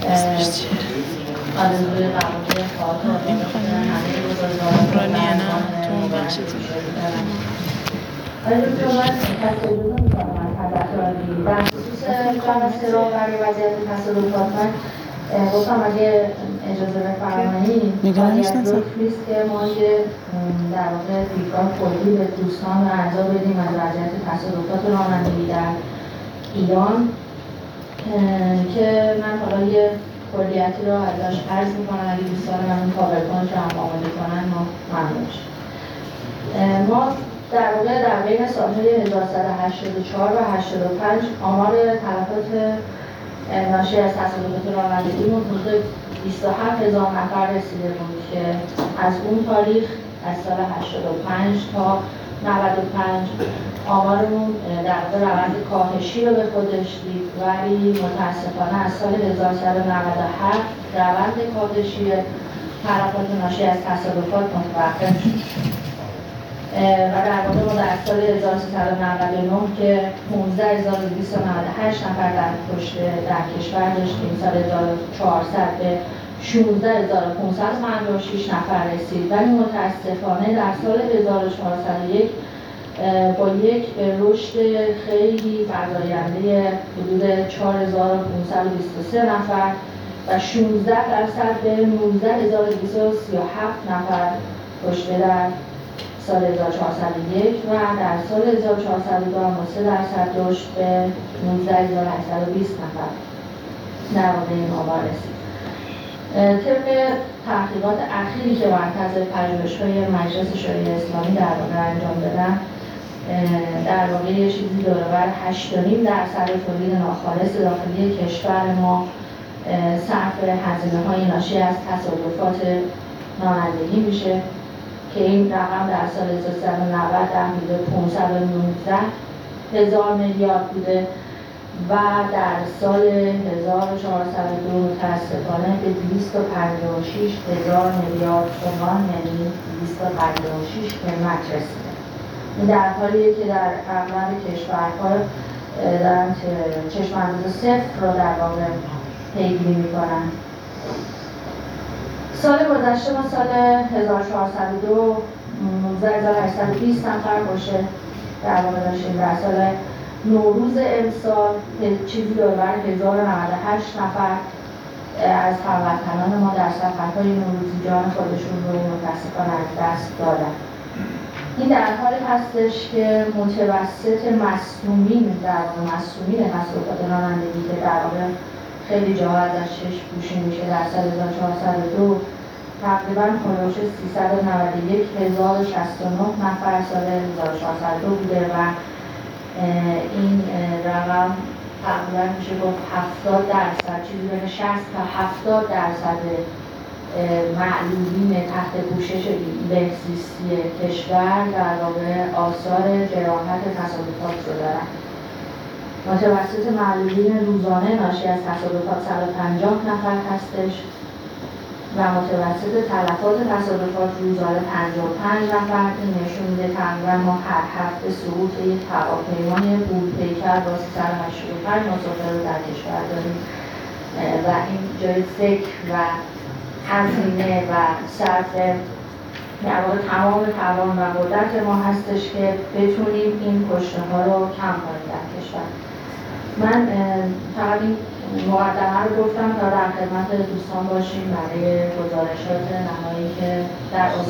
آرزوی قبول خاطر همه روزگاران تو اون بخش آیا دکتر من تصادف میکنم هدف را دید در خصوص جمع سراغ برای وضعیت تصادفات من گفتم اگه اجازه بفرمایید باید لطف نیست که ما یه در واقع دیدگاه کلی به دوستان و اعضا بدیم از وضعیت تصادفات رانندگی در ایران که من حالا یه کلیتی را ازش عرض میکنم اگه دوستان من اون پاورپوینت رو هم آماده کنن ما ممنون شد. ما در واقع در بین سالهای 1184 و 85 آمار تلفات ناشی از تصادفات رانندگی حدود 27,000 نفر رسیده بود که از اون تاریخ از سال 85 تا 95 آمارمون در واقع روند کاهشی رو به خودش دید، ولی متاسفانه از سال 1197 روند کاهشی تلفات ناشی از تصادفات متوقف شد و در واقع ما در سال 1399 که 15,298 نفر در کشته در کشور داشتیم، سال 1400 به 16,556 نفر رسید، ولی متاسفانه در سال 1401 با یک رشد خیلی فزاینده حدود 4,523 نفر و 16% به 19,237 نفر کشته در سال 1401 و در سال 1402 هم 3% رشد به 19,820 نفر در واقع این آمار رسید. طبق تحقیقات اخیری که مرکز پژوهش‌های مجلس شورای اسلامی در واقع انجام دادن، در واقع یه چیزی دوربر 8.5% تولید ناخالص داخلی کشور ما صرف هزینه‌های ناشی از تصادفات رانندگی میشه که این رقم در سال 1390 در حدود 519,000 میلیارد بوده و در سال 1402 متاسفانه به 256,000 میلیارد تومان یعنی 256 قیمت رسیده. این در حالیه که در اغلب کشورها دارن چشم‌انداز صفر رو در واقع پیگیری میکنن. سال گذشته ما سال 1402 19,820 نفر کشته در واقع داشتیم. در سال نوروز امسال چیزی دوربر 1,098 نفر از هموطنان ما در سفرهای نوروزی جان خودشون رو متاسفانه از دست دادن. این در حالی هستش که متوسط مصدومین در واقع مصدومین تصادفات رانندگی که در واقع خیلی جاها ازش چشم پوشی میشه در سال 1402 تقریبا هولوش 391,069 نفر سال 1402 بوده و این رقم تقریبا میشه گفت 70% چیزی بین 60 تا 70% معلولین تحت پوشش بهزیستی کشور در واقع آثار جراحت تصادفات رو دارن. متوسط معلولین روزانه ناشی از تصادفات 150 نفر هستش و متوسط تلفات تصادفات روزانه 55 نفر. این نشون میده تقریبا ما هر هفته سقوط یک هواپیمای بولپیکر با 385 مسافر رو در کشور داریم و این جای فکر و هزینه و صرف در واقع تمام توان و قدرت ما هستش که بتونیم این کشته ها رو کم کنیم در کشور. من فقط این مقدمه رو گفتم تا در خدمت دوستان باشیم برای گزارشات نهایی که در